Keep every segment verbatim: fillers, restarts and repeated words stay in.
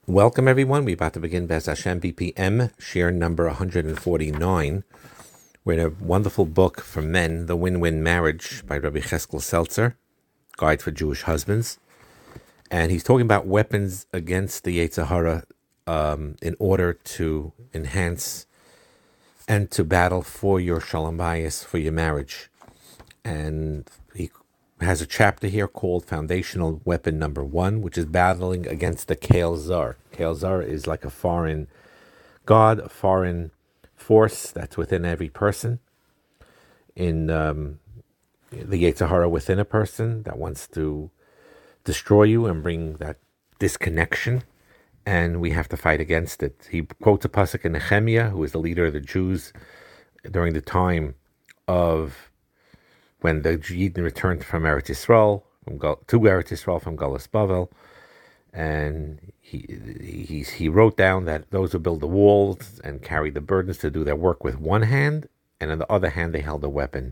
Welcome, everyone. We're about to begin Bez Hashem B P M, share number one hundred forty-nine. We're in a wonderful book for men, The Win-Win Marriage by Rabbi Cheskel Seltzer, Guide for Jewish Husbands. And he's talking about weapons against the Yetzer Hara um, in order to enhance and to battle for your Shalom Bayis, for your marriage. And he has a chapter here called Foundational Weapon Number One, which is battling against the Kael Zar. Kael Zar is like a foreign god, a foreign force that's within every person, in um, the Yetzer Hara within a person that wants to destroy you and bring that disconnection, and we have to fight against it. He quotes a pasuk in Nehemiah, who is the leader of the Jews during the time of when the Yidden returned from Eretz Yisrael, from Gal- to Eretz Yisrael from Galus Bavel, and he, he he wrote down that those who build the walls and carry the burdens to do their work with one hand, and on the other hand they held a weapon.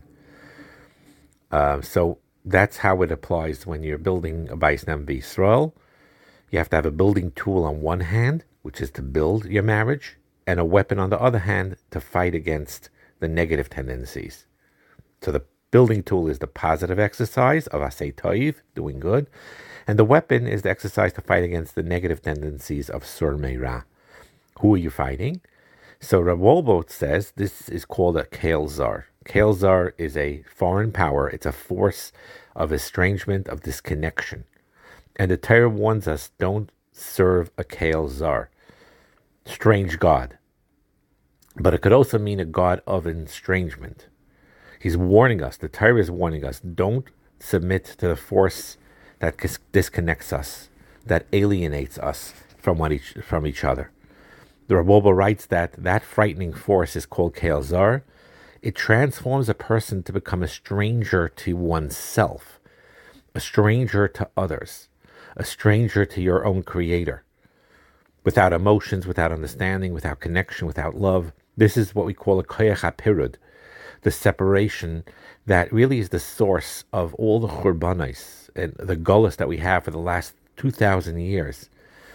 Uh, so that's how it applies when you're building a Bayis Ne'eman B'Yisrael. You have to have a building tool on one hand, which is to build your marriage, and a weapon on the other hand to fight against the negative tendencies. So the building tool is the positive exercise of Asay Toiv, doing good, and the weapon is the exercise to fight against the negative tendencies of Sur Meira. Who are you fighting? So Rav Wolbot says this is called a Kael Zar. Kael Zar is a foreign power. It's a force of estrangement, of disconnection. And the Torah warns us, don't serve a Kael Zar, strange god. But it could also mean a god of estrangement. He's warning us, the Torah is warning us, don't submit to the force that disconnects us, that alienates us from one each, from each other. The Raboba writes that that frightening force is called Kael Zar. It transforms a person to become a stranger to oneself, a stranger to others, a stranger to your own creator, without emotions, without understanding, without connection, without love. This is what we call a koyach hapirud, the separation that really is the source of all the churbanos and the gullus that we have for the last two thousand years.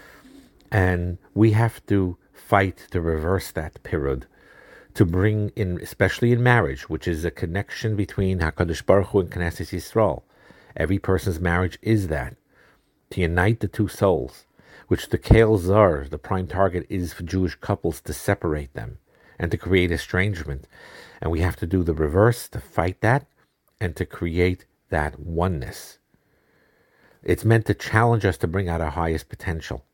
And we have to fight to reverse that pirud, to bring in, especially in marriage, which is a connection between HaKadosh Baruch Hu and Knesset Yisrael. Every person's marriage is that, to unite the two souls, which the Kael Zar, the prime target, is for Jewish couples to separate them and to create estrangement. And we have to do the reverse to fight that and to create that oneness. It's meant to challenge us to bring out our highest potential.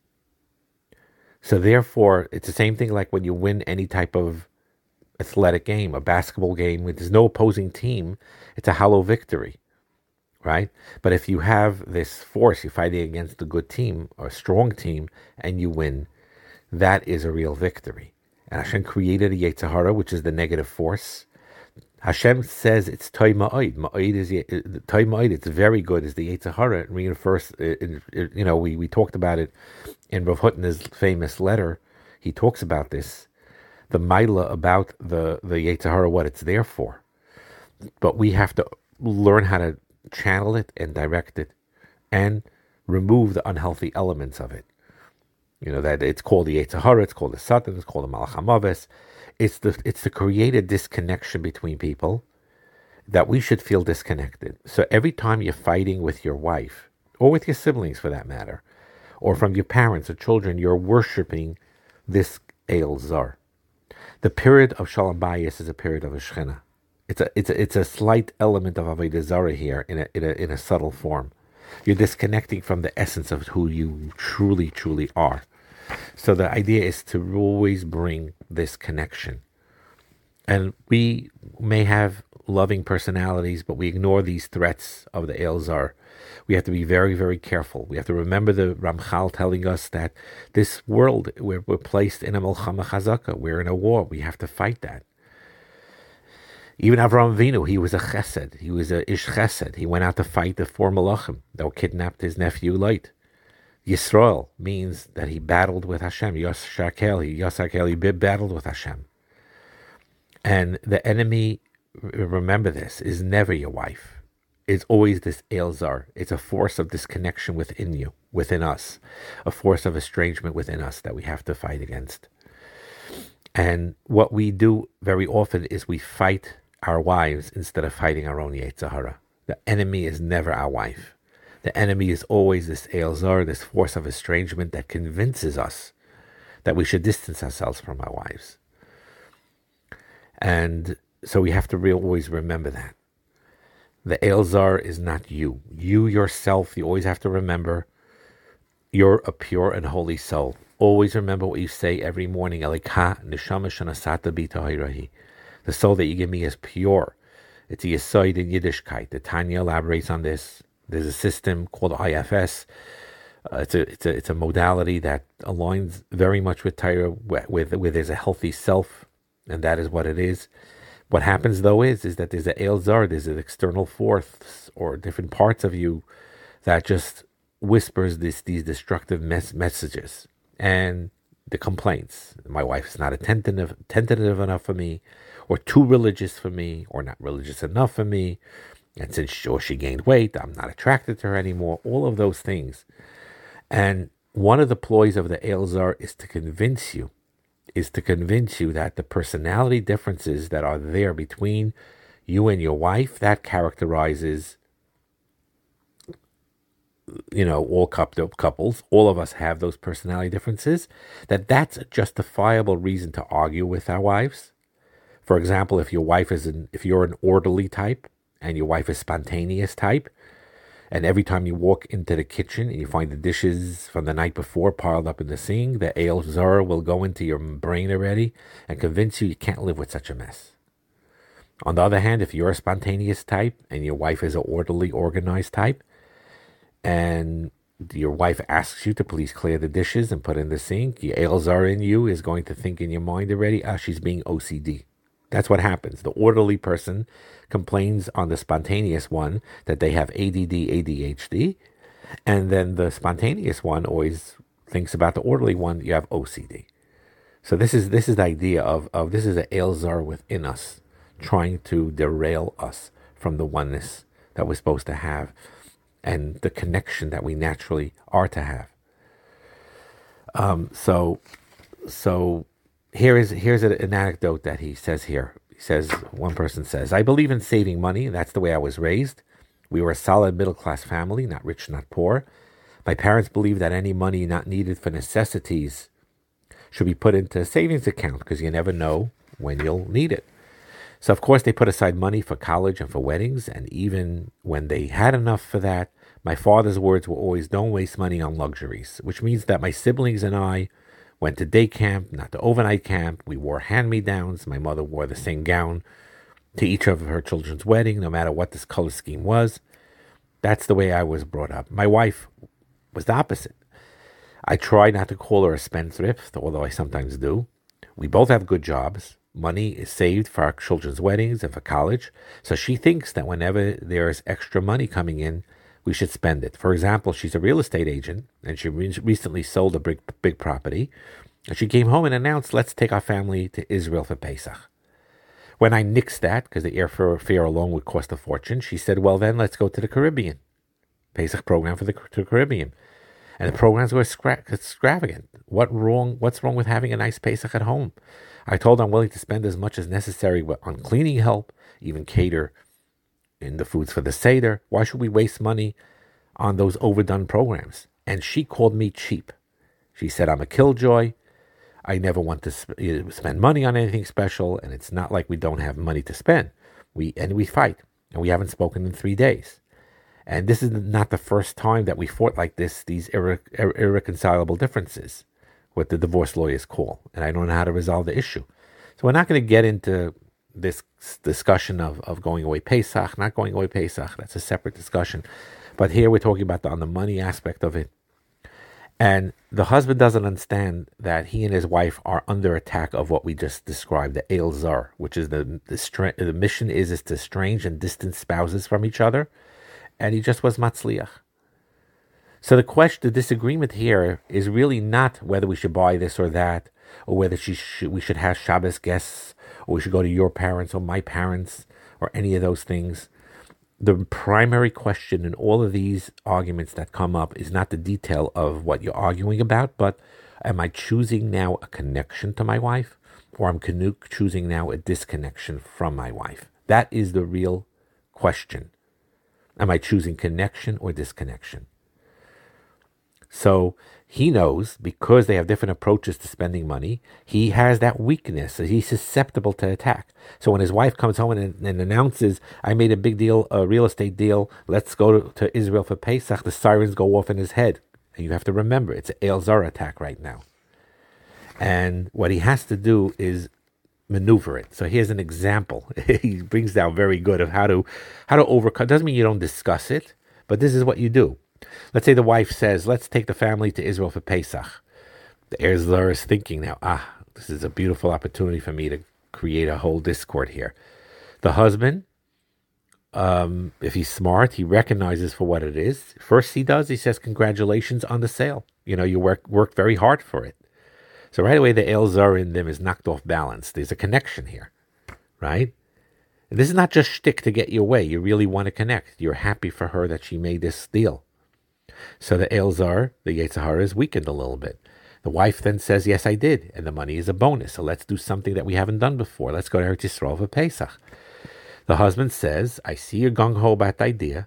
So therefore, it's the same thing like when you win any type of athletic game, a basketball game, when there's no opposing team, it's a hollow victory, right? But if you have this force, you're fighting against a good team or a strong team, and you win, that is a real victory. And Hashem created a Yetzer Hara, which is the negative force. Hashem says it's Toy Ma'od. Ma'od is Toy Ma'od. It's very good. Is the Yetzer Hara. Reinforce. You know, we, we talked about it in Rav Hutner's famous letter. He talks about this, the Maila about the the Yetzer Hara, what it's there for. But we have to learn how to channel it and direct it, and remove the unhealthy elements of it. You know, that it's called the Yetzer Hara, it's called the Satan, it's called the Malach HaMaves. It's the it's the created disconnection between people that we should feel disconnected. So every time you're fighting with your wife, or with your siblings for that matter, or from your parents or children, you're worshiping this Kael Zar. The period of Shalom Bayis is a period of a Shechina. It's a it's a it's a slight element of Avodah Zarah here in a in a in a subtle form. You're disconnecting from the essence of who you truly, truly are. So the idea is to always bring this connection. And we may have loving personalities, but we ignore these threats of the Kael Zar. We have to be very, very careful. We have to remember the Ramchal telling us that this world, we're, we're placed in a Melchama Chazaka. We're in a war. We have to fight that. Even Avraham Avinu, he was a chesed. He was a ish chesed. He went out to fight the four malachim that kidnapped his nephew Lot. Yisrael means that he battled with Hashem. Yoshakel, he Yosakel, he battled with Hashem. And the enemy, remember this, is never your wife. is always this Elzar. It's a force of disconnection within you, within us, a force of estrangement within us that we have to fight against. And what we do very often is we fight our wives instead of fighting our own Yetzer Hara. The enemy is never our wife. The enemy is always this Elzar, this force of estrangement that convinces us that we should distance ourselves from our wives. And so we have to re- always remember that. The Elzar is not you. You yourself, you always have to remember, you're a pure and holy soul. Always remember what you say every morning. Elikah neshama shanasata bi tahirahi. The soul that you give me is pure. It's a Yesod in Yiddishkeit. The Tanya elaborates on this. There's a system called I F S. Uh, it's a it's a it's a modality that aligns very much with Torah, with with there's a healthy self, and that is what it is. What happens though is is that there's an Elzar, there's an external force or different parts of you that just whispers this these destructive mes- messages and the complaints. My wife is not attentive attentive enough for me, or too religious for me, or not religious enough for me. And since she, or she gained weight, I'm not attracted to her anymore. All of those things. And one of the ploys of the Elzar is to convince you, is to convince you that the personality differences that are there between you and your wife, that characterizes, you know, all couples. All of us have those personality differences. That that's a justifiable reason to argue with our wives. For example, if your wife is an, if you're an orderly type and your wife is spontaneous type, and every time you walk into the kitchen and you find the dishes from the night before piled up in the sink, the Elzar will go into your brain already and convince you you can't live with such a mess. On the other hand, if you're a spontaneous type and your wife is an orderly, organized type, and your wife asks you to please clear the dishes and put in the sink, your Elzar in you is going to think in your mind already, ah, she's being O C D. That's what happens. The orderly person complains on the spontaneous one that they have A D D, A D H D, and then the spontaneous one always thinks about the orderly one, you have O C D. So this is this is the idea of, of this is an Elzar within us, trying to derail us from the oneness that we're supposed to have and the connection that we naturally are to have. Um, so, so here is here's an anecdote that he says here. He says, one person says, I believe in saving money. That's the way I was raised. We were a solid middle-class family, not rich, not poor. My parents believed that any money not needed for necessities should be put into a savings account because you never know when you'll need it. So, of course, they put aside money for college and for weddings, and even when they had enough for that, my father's words were always, don't waste money on luxuries, which means that my siblings and I went to day camp, not to overnight camp. We wore hand-me-downs. My mother wore the same gown to each of her children's wedding, no matter what this color scheme was. That's the way I was brought up. My wife was the opposite. I try not to call her a spendthrift, although I sometimes do. We both have good jobs. Money is saved for our children's weddings and for college. So she thinks that whenever there is extra money coming in, we should spend it. For example, she's a real estate agent, and she re- recently sold a big, big property. And she came home and announced, let's take our family to Israel for Pesach. When I nixed that, because the airfare alone would cost a fortune, she said, well, then let's go to the Caribbean. Pesach program for the to Caribbean. And the programs were extravagant. What wrong? What's wrong with having a nice Pesach at home? I told her I'm willing to spend as much as necessary on cleaning help, even cater in the foods for the Seder. Why should we waste money on those overdone programs? And she called me cheap. She said, I'm a killjoy. I never want to sp- spend money on anything special, and it's not like we don't have money to spend. We And we fight, and we haven't spoken in three days. And this is not the first time that we fought like this, these irre- irre- irreconcilable differences, what the divorce lawyers call, and I don't know how to resolve the issue. So we're not going to get into this discussion of, of going away Pesach, not going away Pesach. That's a separate discussion. But here we're talking about the, on the money aspect of it. And the husband doesn't understand that he and his wife are under attack of what we just described, the Elzar, which is the the, stra- the mission is, is to estrange and distance spouses from each other. And he just was matzliach. So the question, the disagreement here is really not whether we should buy this or that, or whether she should, we should have Shabbos guests, or we should go to your parents or my parents, or any of those things. the primary question in all of these arguments that come up is not the detail of what you're arguing about, but am I choosing now a connection to my wife, or I'm choosing now a disconnection from my wife? That is the real question. Am I choosing connection or disconnection? So he knows, because they have different approaches to spending money, he has that weakness. So he's susceptible to attack. So when his wife comes home and, and announces, I made a big deal, a real estate deal, let's go to, to Israel for Pesach, the sirens go off in his head. And you have to remember, it's an El Zar attack right now. And what he has to do is maneuver it. So here's an example. He brings down very good of how to how to overcome. Doesn't mean you don't discuss it, but this is what you do. Let's say the wife says, let's take the family to Israel for Pesach. The Erzler is thinking now, ah, this is a beautiful opportunity for me to create a whole discord here. The husband, um, if he's smart, he recognizes for what it is. First he does, he says, congratulations on the sale. You know, you work worked very hard for it. So right away, the Elzar in them is knocked off balance. There's a connection here, right? And this is not just shtick to get your way. You really want to connect. You're happy for her that she made this deal. So the Elzar, the Yetzer Hara, is weakened a little bit. The wife then says, yes, I did. And the money is a bonus. So let's do something that we haven't done before. Let's go to Eretz Yisrael for Pesach. The husband says, I see you're gung-ho about the idea.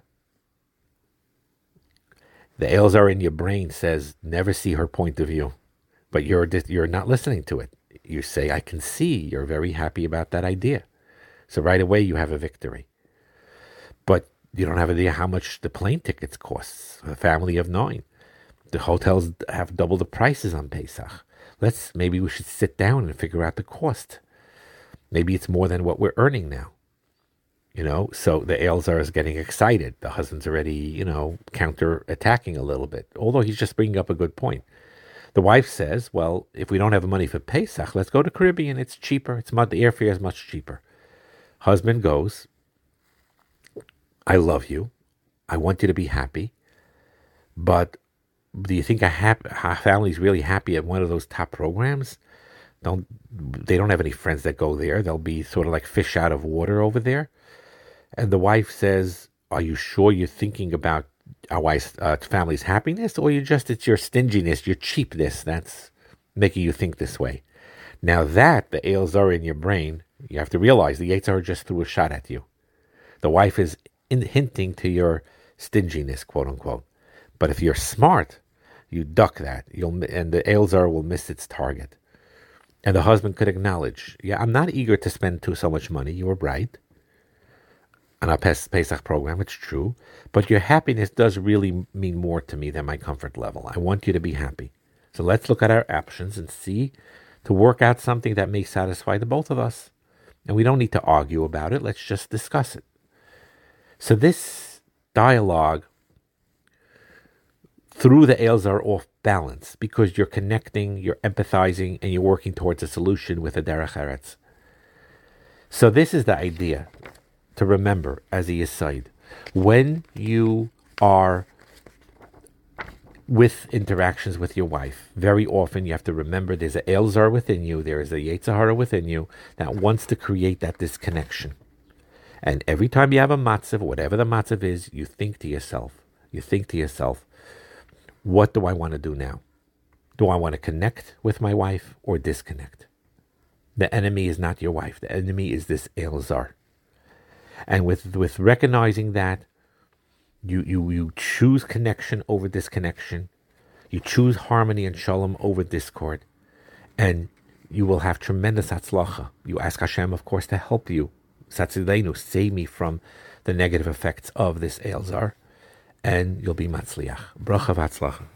The Elzar in your brain says, never see her point of view. But you're you're not listening to it. You say, I can see you're very happy about that idea. So right away you have a victory. But you don't have an idea how much the plane tickets costs. A family of nine. The hotels have double the prices on Pesach. Let's maybe we should sit down and figure out the cost. Maybe it's more than what we're earning now. You know, so the Elzar is getting excited. The husband's already, you know, counter-attacking a little bit. Although he's just bringing up a good point. The wife says, well, if we don't have the money for Pesach, let's go to Caribbean. It's cheaper. It's much, the airfare is much cheaper. Husband goes, I love you. I want you to be happy. But do you think a, hap- a family's really happy at one of those top programs? Don't They don't have any friends that go there. They'll be sort of like fish out of water over there. And the wife says, are you sure you're thinking about our wife's uh, family's happiness, or you just, it's your stinginess, your cheapness that's making you think this way? Now that, the Elzar in your brain, you have to realize the Yetzer Hara just threw a shot at you. The wife is in, hinting to your stinginess, quote unquote. But if you're smart, you duck that, you'll and the Elzar will miss its target. And the husband could acknowledge, yeah, I'm not eager to spend too so much money, you were right. On our Pesach program, it's true, but your happiness does really mean more to me than my comfort level. I want you to be happy. So let's look at our options and see to work out something that may satisfy the both of us. And we don't need to argue about it. Let's just discuss it. So this dialogue threw the Elzar off balance because you're connecting, you're empathizing, and you're working towards a solution with a Derech Eretz. So this is the idea to remember as a Yisaid. When you are with interactions with your wife, very often you have to remember there's a Elzar within you, there is a Yetzer Hara within you that wants to create that disconnection. And every time you have a matzav, whatever the matzav is, you think to yourself, you think to yourself, what do I want to do now? Do I want to connect with my wife or disconnect? The enemy is not your wife. The enemy is this Elzar. And with with recognizing that, you, you, you choose connection over disconnection. You choose harmony and shalom over discord. And you will have tremendous hatzlacha. You ask Hashem, of course, to help you. Satzidenu, save me from the negative effects of this Elzar. And you'll be matzliach. Bracha v'hatzlacha.